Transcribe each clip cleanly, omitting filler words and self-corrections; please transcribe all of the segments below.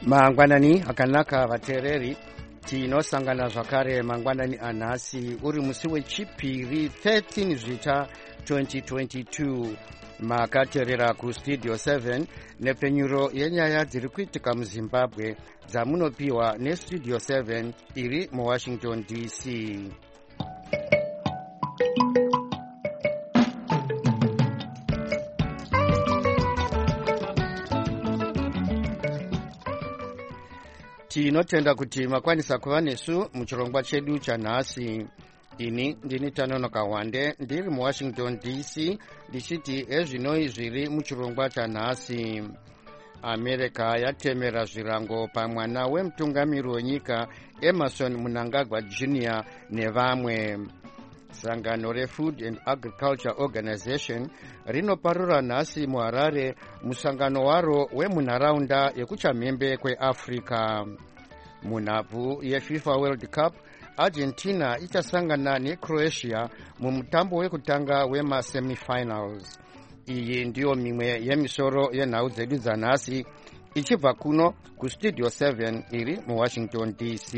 mangwanani akanaka vateereri tinosangana zvakare mangwanani anhasi uri musi wechipiri 13 zvita 2022 makateerera kustudio 7 nepfenyuro yenyaya dziri kuitika muzimbabwe dzamunopiwa nestudio 7 iri muwashington dc. tinotenda kuti makwanisa kuva nesu muchirongwa chedu chanhasi. ini ndini Tanonoka Wande ndiri muwashington dc ndichiti ezvinoi zviri muchirongwa chanhasi. america yatemera zvirango pamwana wemutungamiri wenyika Emmerson Mnangagwa Jr. nevamwe. sangano reFood and Agriculture Organization rinoparura nhasi muHarare musangano waro wemunharaunda yekuchamhembe kweAfrica. munhabvu yeFIFA World Cup, Argentina ichasangana neCroatia mumutambo wekutanga wemasemifinals. iyi ndiyo mimwe yemisoro yenhau dzedu dzanhasi ichibva kuno kustudio 7 iri muwashington dc.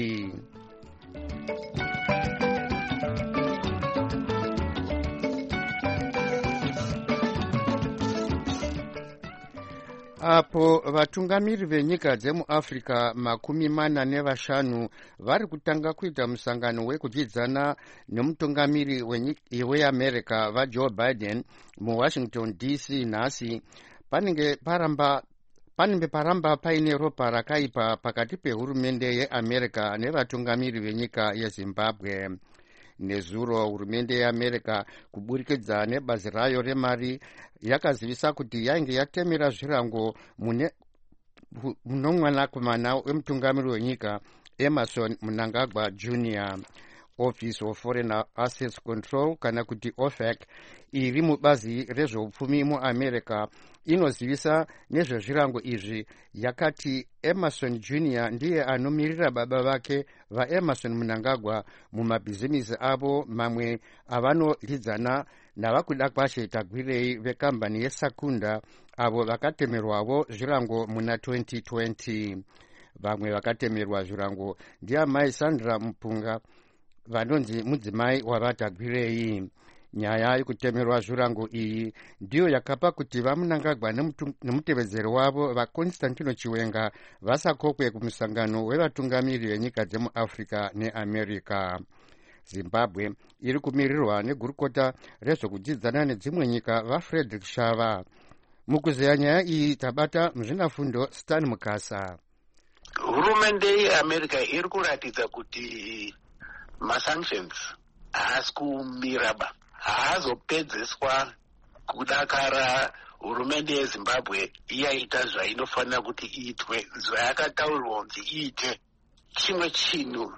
apo vatungamiri venyika dzemuafrica 45 vari kutanga kuita musangano wekudyidzana nemutungamiri weamerica vajoe Biden muwashington dc nhasi, panenge paramba paine ropa rakaipa pakati pehurumende yeamerica nevatungamiri venyika yezimbabwe. nezuro hurumende yeamerica kuburikidza nebazi rayo remari yakazivisa kuti yainge yatemera zvirango munomwanakomana wemutungamiri wenyika Emmerson Mnangagwa Jr. Office of Foreign Assets Control kana kuti OFAC iri mubazi rezveupfumi muamerica inozivisa nezvezvirango izvi yakati Emmerson Jr. ndiye anomirira baba vake vaEmmerson Mnangagwa mumabhizimisi avo mamwe avanodyidzana navakuda kwashe tagwirei vekambani yeSakunda avo vakatemerwawo zvirango muna 2020. vamwe vakatemerwa zvirango ndiamai Sandra Mpunga vanonzi mudzimai wavatagwirei. nyaya yekutemerwa zvirango iyi ndiyo yakapa kuti vaMnangagwa nemutevedzeri wavo vaConstantino Chiwenga vasakokwe kumusangano wevatungamiri venyika dzemuAfrica neAmerica. zimbabwe iri kumirirwa negurukota rezvekudyidzana nedzimwe nyika vaFrederick Shava. mukuzeya nyaya iyi tabata muzvinafundo Stan Mukasa. hurumende yeamerica iri kuratidza kuti masanctions haasi kumiraba, haazopedzeswa kudakara. hurumende yezimbabwe yaita zvainofanira kuti iitwe, zvayakataurirwa kuti iite. chimwe chinhu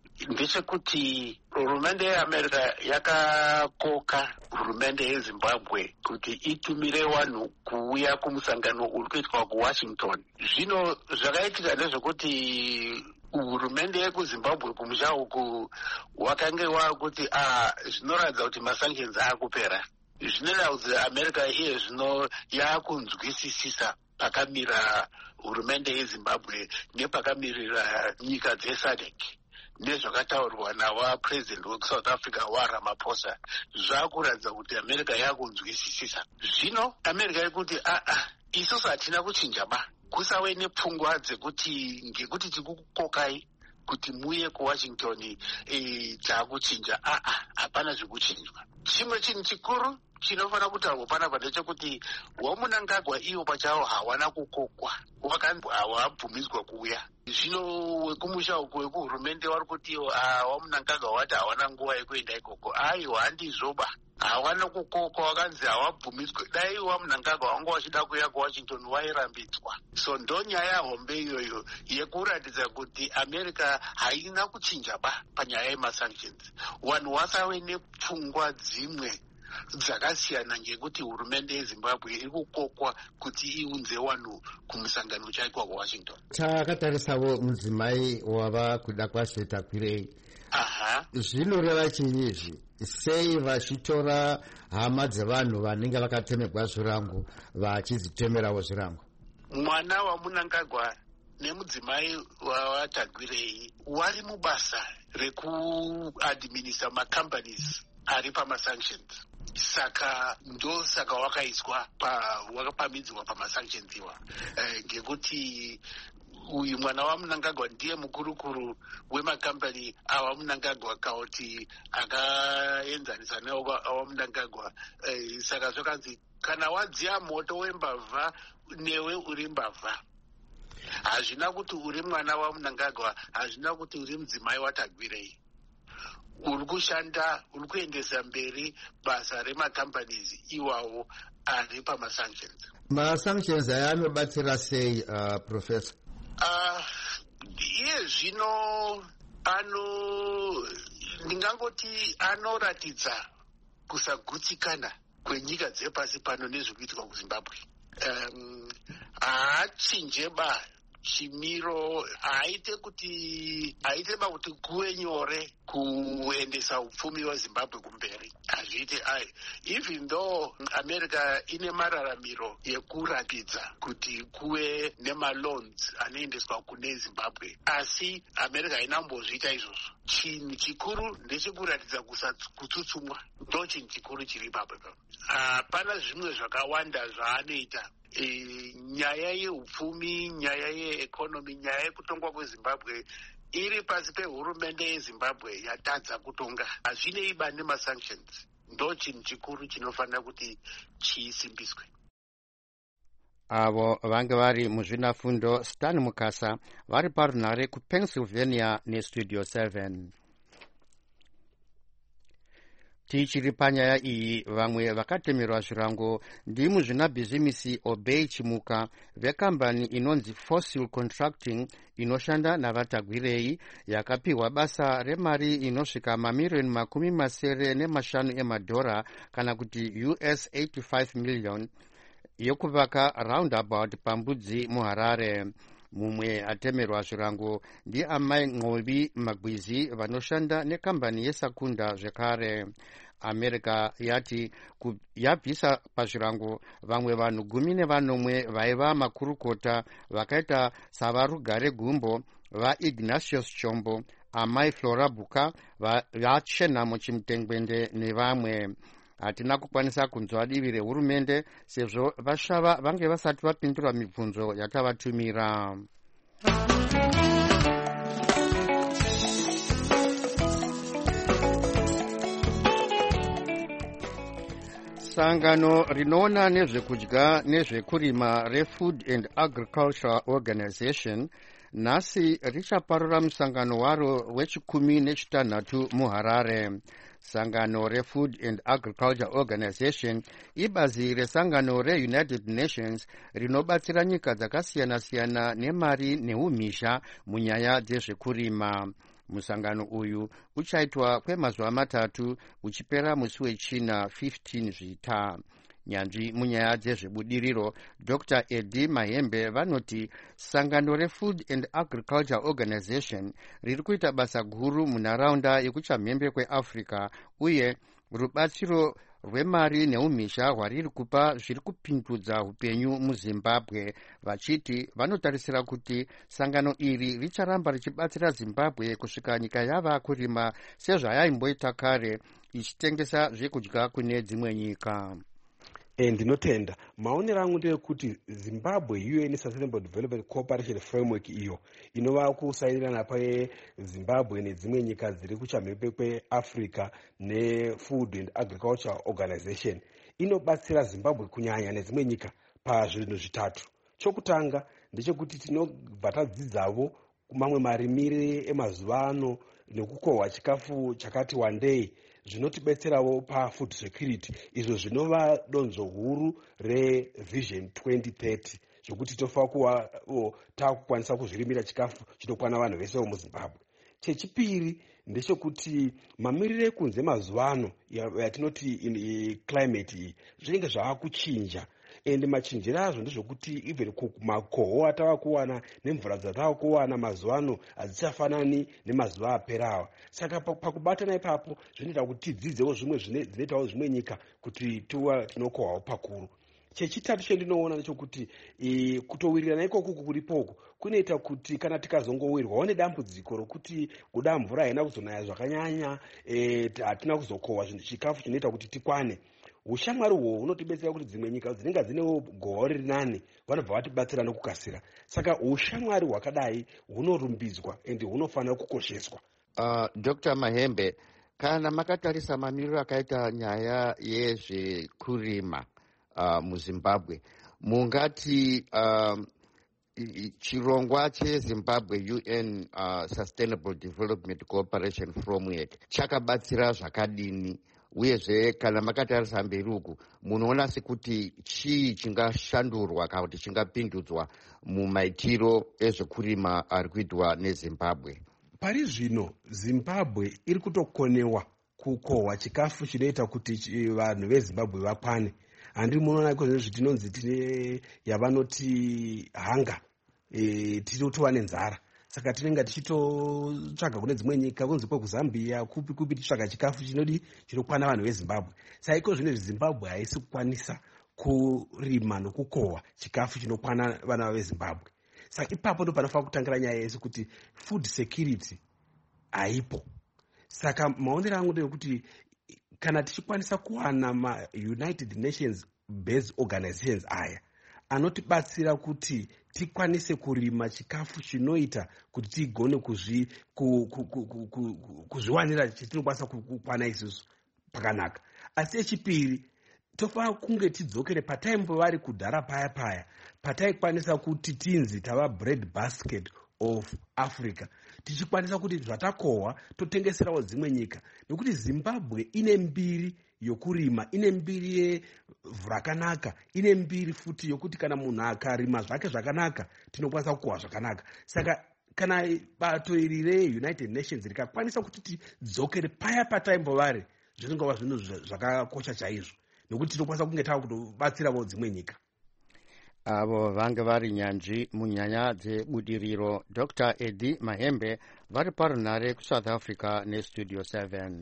ndechekuti hurumende yeamerica yakakoka hurumende yezimbabwe kuti itumire vanhu kuuya kumusangano uri kuitwa kuwashington. zvino zvakaitika ndezvekuti hurumende yekuzimbabwe kumusha uku wakange wakuti zvinoratidza kuti masanctions akupera. zvinoda kuti america iye zvino yakunzwisisisa pakamira hurumende yezimbabwe nepakamirira nyika dzeSADC nezvakataurwa navapresident weSouth Africa waRamaphosa. zvakuratidza kuti america yakunzwisisisa. zvino america ikuti isusu hatina kuchinja ba, kusave nepfungwa dzekuti ngekuti tikukokai kuti muye kuwashington takuchinja. hapana zvekuchinjwa. chimwe chinhu chikuru chinofanira kutaurwa panapa ndechekuti waMnangagwa ivo pachavo hawana kukokwa, wakanzi hawabvumidzwa kuuya. zvino wekumusha uku wekuhurumende vari kuti waMnangagwa wati hawana nguva yekuenda ikoko. aiwa handizvoba, hawana kukokwa, wakanzi hawabvumidzwa. dai waMnangagwa wanga wachida kuuya kuwashington wairambidzwa. so ndonyaya hombe iyoyo yekuratidza kuti america haina kuchinja ba panyaya yemasanctions. vanhu vasave nepfungwa dzimwe dzakasiyana ngekuti hurumende yezimbabwe iri kukokwa kuti iunze vanhu kumusangano uchaitwa kuwashington. takatarisawo mudzimai wava kuda kwashe takwirei. zvinoreva chinyi izvi? sei vachitora hama dzevanhu vanenge vakatemerwa zvirango vachidzitemerawo zvirango? mwana waMnangagwa nemudzimai wavatagwirei vari mubasa rekuadminister macompanies ari pamasanctions. Saka ndosaka wakapamidzwa pamasanctions iwa, ngekuti uyu mwana waMnangagwa ndiye mukurukuru wemakampani ava Mnangagwa kauti akaenzanisa newaMnangagwa. Saka zvakanzi kana wadziya moto wembavha newe uri mbavha. Hazvina kuti uri mwana waMnangagwa, hazvina kuti uri mudzimai watagwirei. Uri kushanda, uri kuendesa mberi basa remacompanies iwawo ari pamasanctions. Masanctions aya anobatsira sei, Professor? Iye zvino ndingangoti anoratidza kusagutsikana kwenyika dzepasi pano nezvikuitika kuZimbabwe. Haachinjeba chimiro, haite kuti kuve nyore kuendesa upfumi hweZimbabwe kumberi. Hazviite even though America ine mararamiro yekuratidza kuti kuve nemaloans anoendeswa kune Zimbabwe, asi America hainambozviita izvozvo. Chinhu chikuru ndechekuratidza kutsutsumwa, ndo chinhu chikuru chiri ipapo. Hapana zvimwe zvakawanda zvaanoita. Nyaya yeupfumi, nyaya yeekonomi, nyaya yekutongwa kweZimbabwe iri pasi pehurumende yeZimbabwe yatadza kutonga. Hazvinei bani masanctions, ndo chinhu chikuru chinofanira kuti chisimbiswe. Avo vange vari muzvinafundo Stan Mukasa vari parunhare kuPennsylvania neStudio 7. Tichiri panyaya iyi, vamwe vakatemerwa zvirango ndimuzvinabhizimisi Obey Chimuka vekambani inonzi Fossil Contracting inoshanda navatagwirei yakapiwa basa remari inosvika mamirioni $75 emadhora kana kuti US 85 million yekuvaka roundabout pambudzi muHarare. Mumwe atemerwa zvirango ndiamai Nqobi Magwizi vanoshanda nekambani yeSakunda zvekare. America yati yabvisa pazvirango vamwe vanhu 14 vaiva makurukota vakaita savarugare Gumbo, vaIgnatius Chombo, amai Flora Buka, vachenhamo Chimutengwende nevamwe. Hatina kukwanisa kunzwa divi rehurumende sezvo vashava vange vasati vapindura mibvunzo yatavatumira. Sangano rinoona nezvekudya nezvekurima reFood and Agriculture Organization nhasi richaparura musangano waro we16 muHarare. Sangano reFood and Agriculture Organization ibazi resangano reUnited Nations rinobatsira nyika dzakasiyana-siyana nemari neumhizha munyaya dzezvekurima. Musangano uyu uchaitwa kwemazuva 3 uchipera musi wechina 15 Zvita. Nyanzvi munyaya dzezvebudiriro Dr. Eddie Mahembe vanoti sangano reFood and Agriculture Organization riri kuita basa guru munharaunda yekuchamhembe kweAfrica uye rubatsiro rwemari neumhizha hwariri kupa zviri kupindudza upenyu muZimbabwe. Vachiti vanotarisira kuti sangano iri richaramba richibatsira Zimbabwe kusvika nyika yava kurima sezvayaimboita kare ichitengesa zvekudya kune dzimwe nyika. Ndinotenda maonero angu ndeyekuti Zimbabwe UN Sustainable Development Cooperation Framework iyo inova kusairirana paZimbabwe nedzimwe nyika dziri kuchamhembe kweAfrica neFood and Agriculture Organization inobatsira Zimbabwe kunyanya nedzimwe nyika pazvinhu zvitatu. Chokutanga ndechekuti tinobva tadzidzavo mamwe marimire emazuva ano nekukohwa chikafu chakati wandei zvinotibetserawo pafood security, izvo zvinova donzo huru revision 2030 zvokuti tofa kuva takukwanisa kuzvirimira chikafu chinokwana vanhu vese muZimbabwe. Chechipiri ndechekuti mamirire ekunze mazuva ano yatinoti climate iyi zvinenge zvava kuchinja, ende machinjiro azvo ndezvokuti even makoho atava kuwana nemvura dzatava kuwana mazuva ano hadzichafanani nemazuva aperawa. Saka pakubatana ipapo zvinoita kuti tidzidzewo zvimwe zvinoitawo zvimwe nyika kuti tinokohwawo pakuru. chechitatu chendinoona nechokuti kutowirirana ikokuku kuripoko kunoita kuti kana tikazongowirwawo nedambudziko rokuti kuda mvura haina kuzonaya zvakanyanya, hatina kuzokohwa chikafu chinoita kuti tikwane, ushamwari uhwo hunotibetsera kuti dzimwe nyika dzinenge dzinewo gohwa riri nani vanobva vatibatsira nokukasira. Saka ushamwari hwakadai hunorumbidzwa ende hunofanira kukosheswa. Dr. Mahembe, kana makatarisa mamiriro akaita nyaya yezvekurima muZimbabwe, mungati chirongwa cheZimbabwe UN Sustainable Development Cooperation Framework chakabatsira zvakadini, uyezve kana makatarisa mberi uku munoona sekuti chii chingashandurwa kana kuti chingapindudzwa mumaitiro ezvekurima ari kuitwa neZimbabwe? Pari zvino Zimbabwe iri kutokonewa kukohwa chikafu chinoita kuti vanhu veZimbabwe vakwane. Handi munoona kozvezvo tinonzi tine yavanoti hanga, tinotova nenzara. Saka tinenge tichitotsvaga kune dzimwe nyika, kunzi kwekuzambia kupi tichitsvaga chikafu chinokwana vanhu veZimbabwe. Saka iko zvino Zimbabwe haisi kukwanisa kurima nokukohwa chikafu chinokwana vana veZimbabwe. Saka ipapo ndo panofanira kutangira nyaya yese kuti food security haipo. Saka maonero angu ndeyekuti kana tichikwanisa kuwana ma-United Nations based organizations aya anotibatsira kuti tikwanise kurima chikafu chinoita kuti tigone kuzviwanira chetinokwanisa kukwana isusu pakanaka. Asi echipiri, tofanira kunge tidzokere pataimbova vari kudhara paya pataikwanisa kuti tinzi tava bread basket of Africa, tichikwanisa kuti zvatakohwa totengeserawo dzimwe nyika, nekuti Zimbabwe ine mbiri yokurima, ine mbiri yevhu rakanaka, ine mbiri futi yokuti kana munhu akarima zvake zvakanaka tinokwanisa kukohwa zvakanaka. Saka kana bato iri reUnited Nations rikakwanisa kuti tidzokere paya pataimbova vari, zvinongova zvinhu zvakakosha chaizvo, nekuti tinokwanisa kunge tava kutobatsirawo dzimwe nyika. Avo vange vari nyanzvi munyaya dzebudiriro. Dr. Eddie Mahembe vari parunhare kuSouth Africa neStudio 7.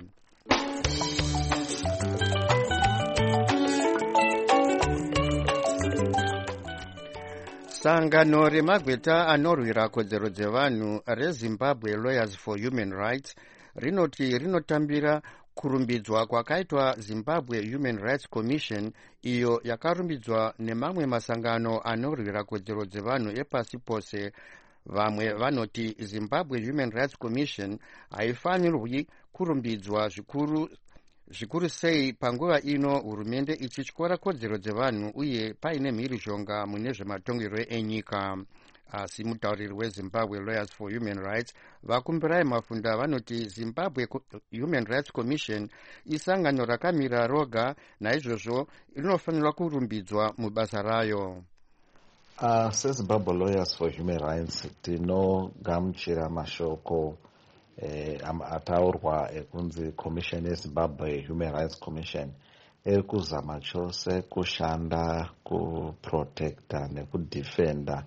Sangano remagweta anorwira kodzero dzevanhu reZimbabwe Lawyers for Human Rights rinoti rinotambira kurumbidzwa kwakaitwa Zimbabwe Human Rights Commission, iyo yakarumbidzwa nemamwe masangano anorwira kodzero dzevanhu epasi pose. Vamwe vanoti Zimbabwe Human Rights Commission haifanirwi kurumbidzwa zvikuru sei panguva ino hurumende ichityora kodzero dzevanhu uye paine mhirizhonga mune zvematongero enyika. Asi mutauriri weZimbabwe Lawyers for Human Rights Vakumbirai Mafunda vanoti Zimbabwe Human Rights Commission isangano rakamira roga, naizvozvo rinofanirwa kurumbidzwa mubasa rayo. SeZimbabwe Lawyers for Human Rights tinogamuchira mashoko ataurwa ekunzi Commission yeZimbabwe Human Rights Commission iri kuzama chose kushanda kuprotecta nekudefenda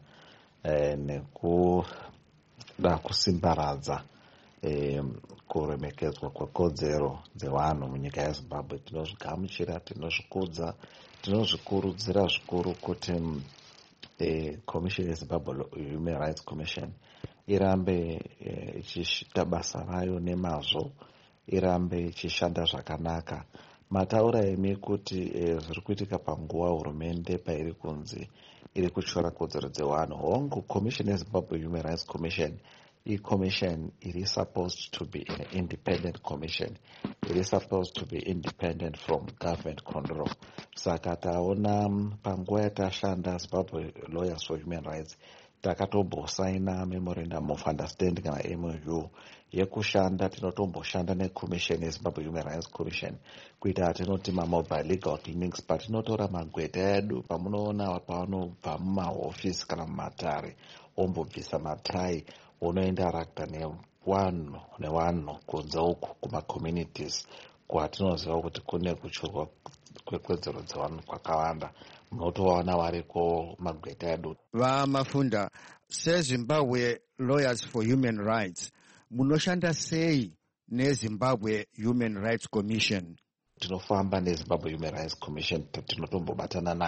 nekuda kusimbaradza kuremekedzwa kwekodzero dzevanhu munyika yeZimbabwe. Tinozvigamuchira, tinozvikudza, tinozvikurudzira zvikuru kuti Commission yeZimbabwe Human Rights Commission irambe ichiita basa rayo nemazvo, irambe ichishanda zvakanaka. Mataura emi kuti zviri kuitika panguva hurumende pairi kunzi iri kutyora kodzero dzevanhu. Hongu Commission yeZimbabwe Human Rights Commission commission, it is supposed to be an independent commission. It is supposed to be independent from government control. Saka taona panguva yatashanda Zimbabwe Lawyers for Human Rights takatombosaina memorandum of understanding kana MOU yekushanda, tinotomboshanda neCommission yeZimbabwe Human Rights Commission kuita tinoti mobile legal clinics, patinotora magweta edu pamunoona pavanobva mumahofisi kana mumatare ombobvisa matai unoindarakta nevanhu kunze uku kumacommunities kwatinoziva kuti kune kutyurwa kwekodzero dzevanhu kwakawanda, munotovaona variko magweta edu. Vamafunda, seZimbabwe Lawyers for Human Rights munoshanda sei neZimbabwe Human Rights Commission? Tinofamba neZimbabwe Human Rights Commission, tinotombobatana nayo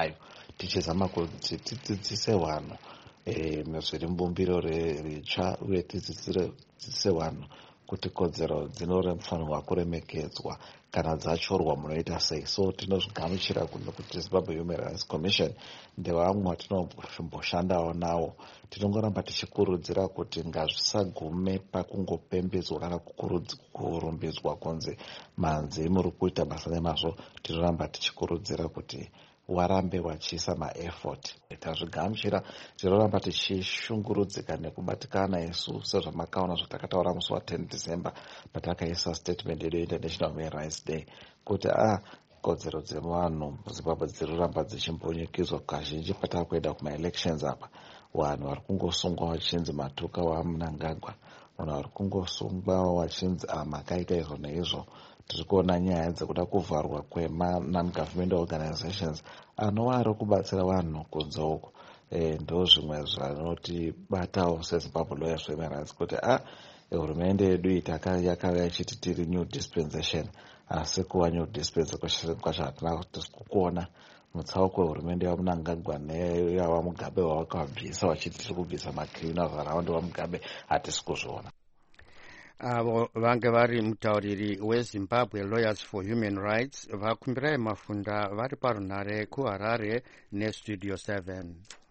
tichizama kuti tidzidzise vanhu zviri mubumbiro ritsva uye tidzidzise vanhu kuti kodzero dzinofanirwa kuremekedzwa kana dzachorwa munoita sei. So tinozvigamuchira kuti Zimbabwe Human Rights Commission ndevamwe vatinomboshandawo navo. Tinongoramba tichikurudzira kuti ngazvisagume pakungopembedzwa kana kurumbidzwa kunzi manzi muri kuita basa nemazvo. Tinoramba tichikurudzira kuti warambe wachiisa maeffort. Tazvigamuchira tinoramba tichishungurudzika nekubatikana isu sezvamakaona zvatakataura musi wa10 December patakaisa statement yedu International Human Rights Day kuti kodzero dzevanhu muZimbabwe dzirikuramba dzichimbonyekidzwa kazhinji patakuenda kumaelections apa. Vanhu vari kungosungwa vachinzi matuka waMnangagwa, vanhu vari kungosungwa vachinzi makaita izvo neizvo. Tiri kuona nyaya dzekuda kuvharwa kwema-non-government organizations anova ari kubatsira vanhu kunze uko. Ndo zvimwe zvanotibatawo seZimbabwe Lawyers for Human Rights kuti hurumende yedu yakauya ichiti tiri new dispensation, asi kuva new dispensation kwacho hatina kuona. Mutsauko hurumende yaMnangagwa neyava Mugabe wavakabvisa vachiti tiri kubvisa macriminals around waMugabe hatisi kuzviona. Avo vange vari mutauriri weZimbabwe Lawyers for Human Rights vakumbirai Mafunda vari parunhare kuHarare neStudio 7.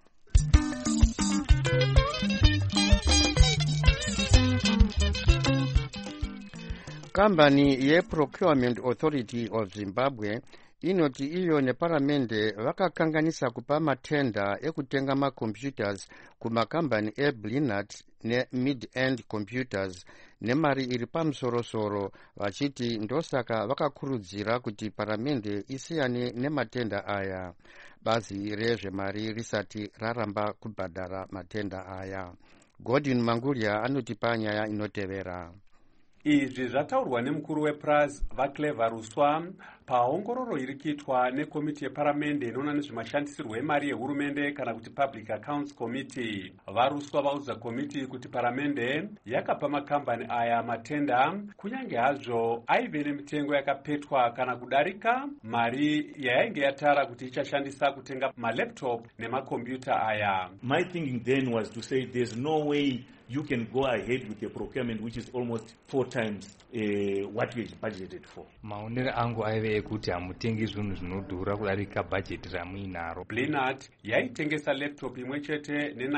Kambani yeProcurement Authority of Zimbabwe inoti iyo neparamende vakakanganisa kupa matenda ekutenga macomputers kumakambani eBlinat neMid-End Computers nemari iri pamusorosoro, vachiti ndosaka vakakurudzira kuti paramende isiyane nematenda aya. Bazi rezvemari risati raramba kubhadhara matenda aya. Godwin Manguria anotipa nyaya inotevera. Izvi zvataurwa nemukuru wePRAS vaClever Ruswa paongororo iri kuitwa nekomiti yeparamende inoona nezvemashandisirwo emari yehurumende kana kuti Public Accounts Committee. VaRuswa vaudza komiti kuti paramende yakapa makambani aya matenda kunyange hazvo aive nemitengo yakapetwa kana kudarika mari yainge yatara kuti ichashandisa kutenga malaptop nemakombiyuta aya. My thinking then was to say there's no way you can go ahead with a procurement which is almost 4 times what we budgeted for. Maonero angu aive ekuti hamutengi zvinhu zvinodhura kudarika bajeti ramuinaro. Blinat yaitengesa laptop imwe chete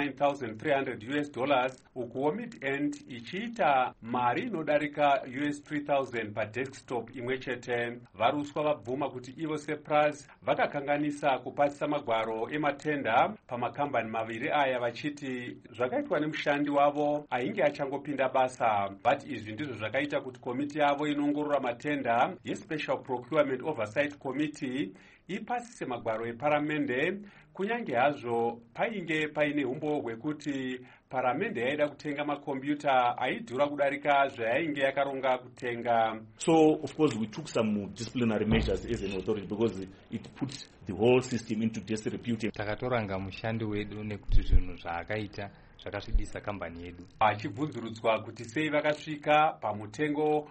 $9,300 ukuwo Mid-End ichiita mari inodarika $3,000 padesktop imwe chete. VaRuswa vabvuma kuti ivo sePRAS vakakanganisa kupasisa magwaro ematenda pamakambani maviri aya vachiti zvakaitwa nemushandi wavo ainge achangopinda basa. But izvi ndizvo zvakaita kuti komiti yavo inongorora matenda yeSpecial Procurement Oversight Committee ipasise magwaro eparamende kunyange hazvo painge paine umbo hwekuti paramende yaida kutenga makombiyuta aidhura kudarika zvayainge yakaronga kutenga. So of course we took some disciplinary measures as an authority because it puts the whole system into disrepute. Takatoranga mushandi wedu nekuti zvinhu zvaakaita zvakasvibisa kambani yedu. Achibvunzurudzwa kuti sei vakasvika pamutengo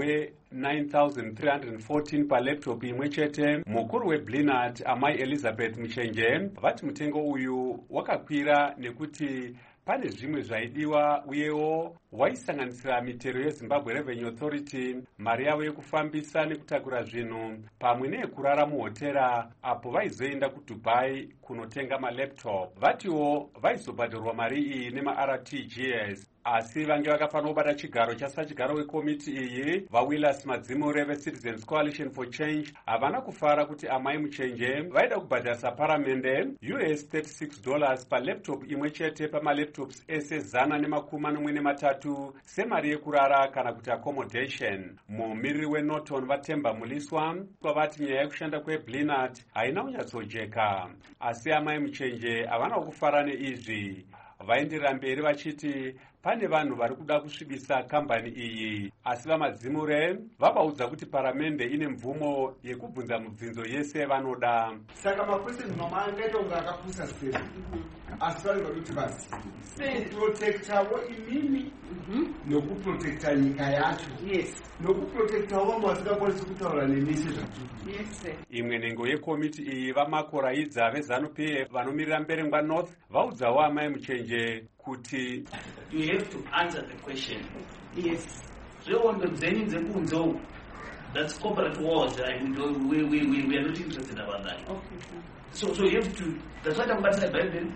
we$9,314 palaptop imwe chete, mukuru weBlinat Amai Elizabeth Muchenje vati mutengo uyu wakakwira nekuti pane zvimwe zvaidiwa uyewo waisanganisira mitero yeZimbabwe Revenue Authority, mari yavo yekufambisa nekutakura zvinhu pamwe neyekurara muhotera apo vaizoenda kuDubai kunotenga malaptop. Vatiwo vaizobhadharwa mari iyi nemaRTGS. Asi vange vakafanira kubata chigaro chasachigaro wekomiti iyi vaWillis Madzimure veCitizens Coalition for Change havana kufara kuti Amai Muchenje vaida kubhadharisa paramende $36 palaptop imwe chete pamalaptops ese 143 semari yekurara kana kuti accommodation. Mumiriri weNorton vaTemba Muliswa vati nyaya yekushanda kweBlinat haina kunyatsojeka, asi Amai Muchenje havana kufara neizvi. Vaenderera mberi vachiti pane vanhu vari kuda kusvibisa kambani iyi, asi vaMadzimure vavaudza kuti paramende ine mvumo yekubvunza mibvunzo yese vanoda. Saka makweseni mama angaita kunge akapusa sei? asi vanoda kuti vazive kuprotektawo imimi nokuprotekta nyika yacho nokuprotektawo vamwe vasingakwanisi kutaura nemisi zvatuti. Imwe nhengo yekomiti iyi vamakoraidza veZANU-PF vanomirira Mberengwa North vaudzawo Amai Muchenje kuti you have to answer the question. Zvehondo dzenyu dzekunzo, that's corporate wars. We are not interested about that. So you have to. That's what I'm going to say.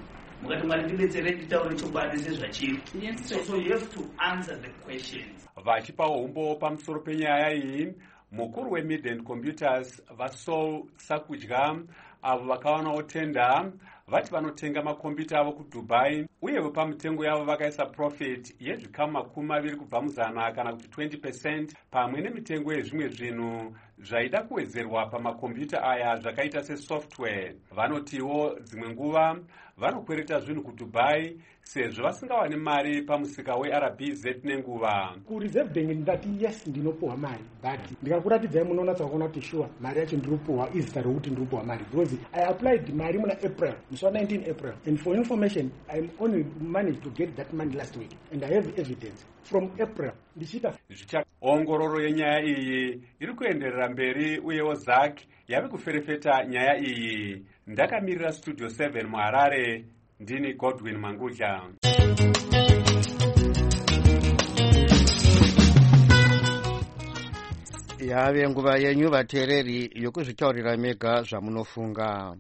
So you have to answer the questions. Vachipawo umbo pamusoro penyaya iyi, mukuru weMidland Computers vaSaul Sakudya avo vakawanawo tenda vati vanotenga makombiyuta avo kuDubai uyewo pamitengo yavo vakaisa profit yezvikamu 20 kubva muzana kana kuti 20% pamwe nemitengo yezvimwe zvinhu zvaida kuwedzerwa pamakombiyuta aya zvakaita sesoftware. Vanotiwo dzimwe nguva vanokwereta zvinhu kuDubai sezvo vasingawani mari pamusika weRBZ nenguva. Kureserve bank ndati yes ndinopuwa mari but ndikakuratidzai munonatsa kuona kuti sure mari yacho ndinopuwa izita rokuti ndinopuwa mari because I applied mari muna April, so 19 April, and for information I only managed to get that money last week and I have evidence from April. Ongororo yenyaya iyi iri kuenderera mberi uyewo Zack yave kuferefeta nyaya iyi. Ndakamirira Studio 7 muHarare, ndini Godwin Mangudla. Yave nguva yenyu vateereri yokuzvitaurira mega zvamunofunga.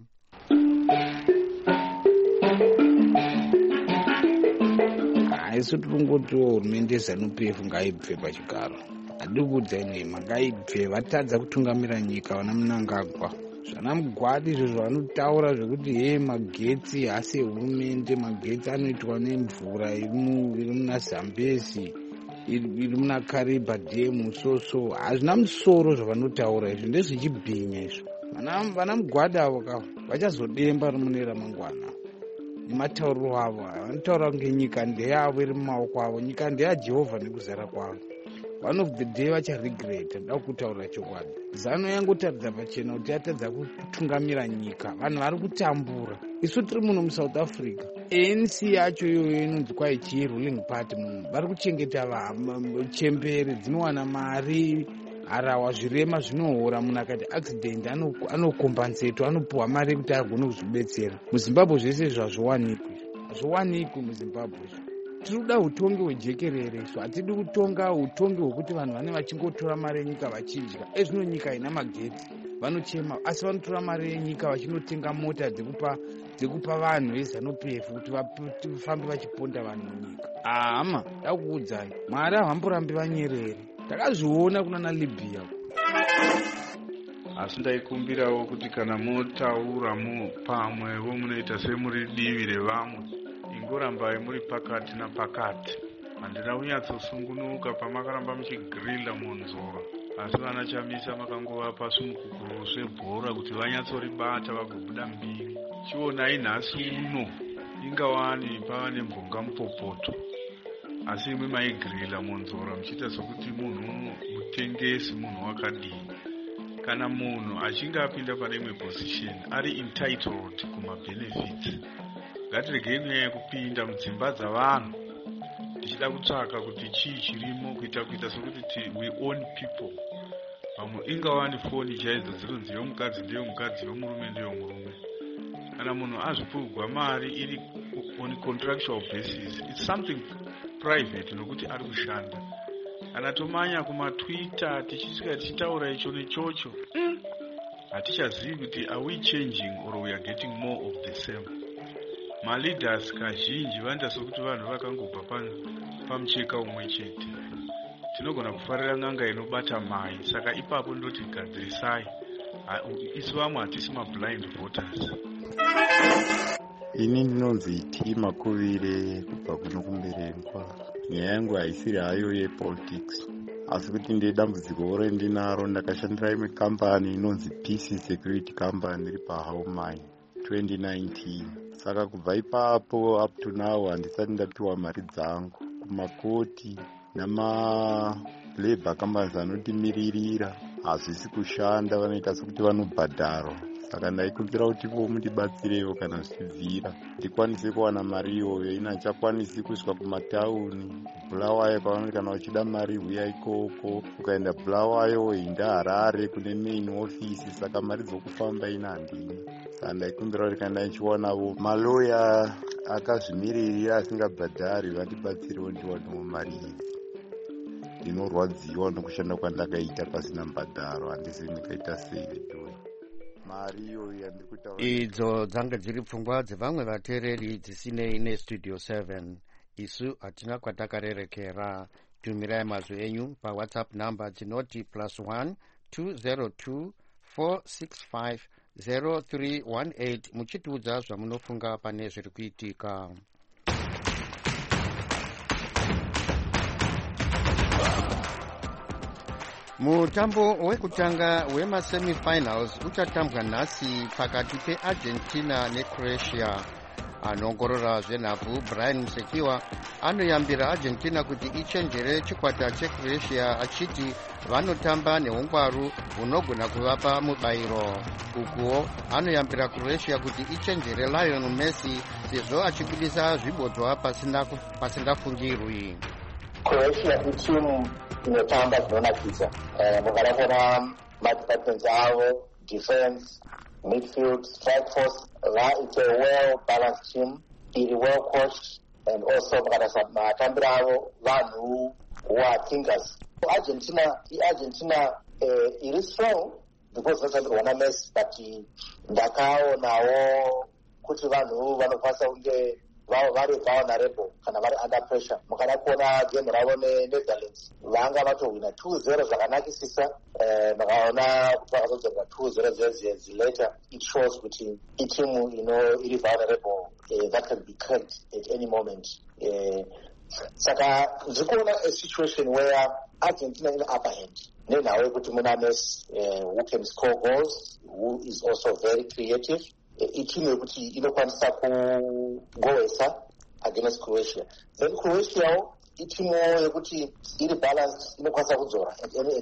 Haisi kungoti hurumende yeZANU-PF ngaibve pachigaro. Handidi kuudza nhema, ngaibve. Vatadza kutungamira nyika vana Mnangagwa. Zvana Mugwadi izvo zvavanotaura zvekuti magetsi hasi ehurumende, magetsi anoitwa nemvura iri muna Zambezi, iri muna Kariba Dam, so hazvina musoro zvavanotaura izvo, ndezvechibhinya izvo. Vana Mugwadi avo vachazodemba mune ramangwana nematauriro avo. Vanotaura kunge nyika ndeyavo iri mumaoko avo, nyika ndeyaJehovha nekuzara kwavo. One of the day vacharegreta. Nda kutaura chokwadi. ZANU yangotaridza pachena kuti yatadza kutungamira nyika. Vanhu vari kutambura. Isu tiri muno muSouth Africa. ANC yacho iyoyo inonzi kwai chi-ruling party muno. Vari kuchengeta chembere dzinowana mari, harahwa zvirema zvinohora. Munhu akati accident anokombanseto, anopuwa mari yekuti agone kuzvibetsera. MuZimbabwe zvese zvazviwanikwi. Hazviwanikwi muZimbabwe. Tinoda utongi hwejekerere, so hatidi kutonga utongi hwekuti vanhu vane vachingotora mari yenyika vachidya. Ezvino nyika ina magetsi vanochema, asi vanotora mari yenyika vachinotenga mota dzekupa vanhu veZANU-PF kuti vafambe vachiponda vanhu munyika. Hama, ndakuudzai, Mwari havamborambi vanyerere. Takazviona kuna naLibya. Asi ndaikumbirawo kuti kana motaura pamwewo munoita semuri divi revamwe, ingorambai muri pakati napakati. Handina kunyatsosungunuka pamakaramba muchigirila munzora, asi vana Chamisa makangovapa sumukukuru svebhora kuti vanyatsoribata vagobuda mbiri. Chionai nhasi uno ingawani pava nemvunga mupopoto, asi imwe maigirila munzora muchiita sokuti munhu mutengesi, munhu wakadini. Kana munhu achinge apinda pane imwe position ari entitled kumabenefits, ngatiregei nyaya yekupinda mudzimba dzavanhu tichida kutsvaka kuti chii chirimo kuita sokuti we own people. Vamwe ingawani foni chaidzo dzinonzi yomukadzi ndeyomukadzi, yomurume ndeyomurume. Kana munhu azvipurwa mari iri on contractual basis, it's something private nokuti ari kushanda. Kana tomanya kumaTwitter tichisvika tichitaura icho nechocho, hatichazivi kuti are we changing or we are getting more of the same. Maleaders kazhinji vanoita sokuti vanhu vakangobva pamucheka umwe chete. Tinogona kufarira n'anga inobata mai, saka ipapo ndoti gadzirisai. Isu vamwe hatisi blind voters. Ini ndinonzi T Makuvire kubva kuno kuMberengwa. Nyaya yangu haisiri hayo yepolitics, asi kuti ndedambudziko rendinaro. Ndakashandira imwe kambani inonzi PC Security Company iri paHaumai 2019. Saka kubva ipapo up to now handisati ndapiwa mari dzangu kumakoti namalabor companies anotimiririra. Hazvisi kushanda, vanoita sokuti vanobhadharwa saka ndaikumbira kuti vo mundibatsirewo kana zvichibvira ndikwanise kuwana mari iyoyo. Ina achakwanisi kusvika kumatauni Bulawayo kwavanoti kana uchida mari huya ikoko, ukaenda Bulawayo inda Harare kune main office, saka mari dzokufamba ina handina. Saka ndaikumbira kuti kana ichiwanawo maloya akazvimiririra asingabhadhari vandibatsirewo ndiwanewo mari idzi. Ndinorwadziwa nokushanda kwandakaita pasina mbadharo, handisi ndikaita sei vedhoi mari iyoyo yandikuta. Idzo dzanga dziri pfungwa dzevamwe vateereri dzisinei nestudio 7. Isu hatina kwatakarerekera. Tumirai mazwi enyu paWhatsApp namba dzinoti +1 202 465 0318 muchitiudza zvamunofunga pane zviri kuitika. Mutambo wekutanga wemasemifinals uchatambwa nhasi pakati peArgentina neCroatia. Anoongorora zvenhabvu Brian Musekiwa anoyambira Argentina kuti ichenjere chikwata cheCroatia achiti vanotamba neungwaru hunogona kuvapa mubayiro. Ukuwo anoyambira Croatia kuti ichenjere Lionel Messi sezvo achibudisa zvibodzwa pasingafungirwi. Croatia itimu inotamba zvinonakisa. Mukadakuona madepartments avo, defense, midfield, strike force, it's a well-balanced team, iri well-coached, and also matambiro avo vanhu who are thinkers. Argentina iri strong because vasambirwana Messi, but ndakaonawo kuti vanhu vanokwanisa kunge vari vulnerable kana vari under pressure. Mukada kuona game ravo neNetherlands vanga vatohwina 2-0 zvakanakisisa. Makaona kuti vakazodzorwa 2-0 later. It shows kuti itimu iri vulnerable, that can be cracked at any moment. Saka ndikuona a situation where Argentina in upper hand nenhau yekuti muna Messi who can score goals, who is also very creative. Itimu yekuti inokwanisa kugowesa against Croatia. Then Croatia itimu yekuti iri balanced inokwanisa kudzora at any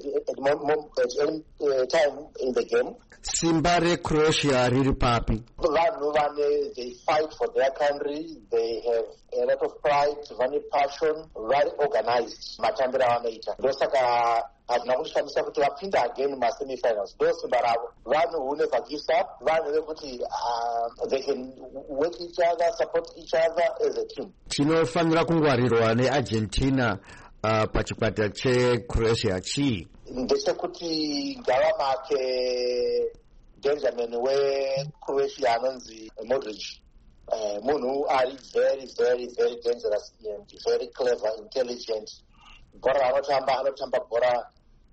time in the game. Simba reCroatia riri papi? Vanhu they fight for their country, they have a lot of pride, vane passion, very organized matambiro avanoita. Ndosaka hazvina kushamisa kuti vapinda again masemifinals. Ndo simba ravo. Vanhu who never gives up, vanhu vekuti they can work each other, support each other as a team. Tinofanira kungwarirwa neArgentina pachikwata cheCroatia chii? Ndechekuti gava make Benjamin weCroatia anonzi Modric, munhu ari very very very dangerous and very clever, intelligent. Bhora anotamba bhora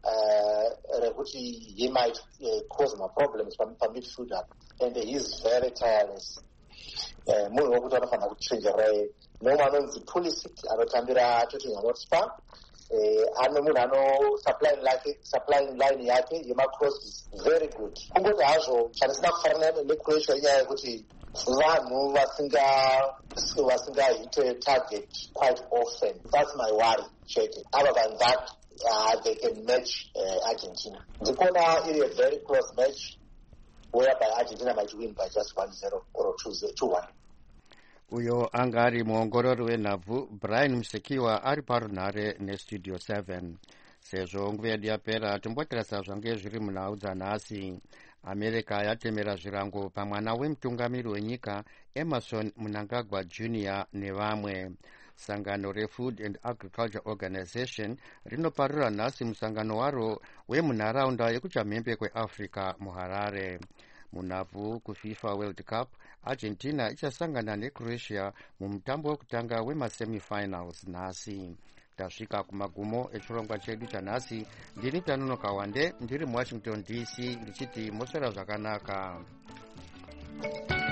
rekuti he might cause my problems pamidfield up, and he is very tireless. Munhu wekuti anofanira kuchenjera. Nomwe anonzi Pulisic anotambira Tottenham Hotspur. Munhu ano supplying line yake yemacross is very good. Kungoti hazvo chanisina kufanana neCroatia inyaya yekuti vanhu vasingahit target quite often. That's my worry, Cheke. Other than that, they can match Argentina. Ndikuona iri a very close match whereby Argentina might win by just 1-0 or 2-1. Uyo anga ari muongorori wenhabvu Brian Musekiwa ari parunhare nestudio 7. Sezvo nguva yedu yapera tombotarisa zvange zviri munhau dzanhasi. America yatemera zvirango pamwana wemutungamiri wenyika Emerson Mnangagwa Jr. nevamwe. Sangano reFood and Agriculture Organization rinoparura nhasi musangano waro wemunharaunda yekuchamhembe kweAfrica muHarare. Munhabvu kuFIFA World Cup, Argentina ichasangana neCroatia mumutambo wekutanga wemasemifinals nhasi. Tasvika kumagumo echirongwa chedu chanhasi. Ndini Tanonoka Wande ndiri muWashington DC ndichiti moswera zvakanaka.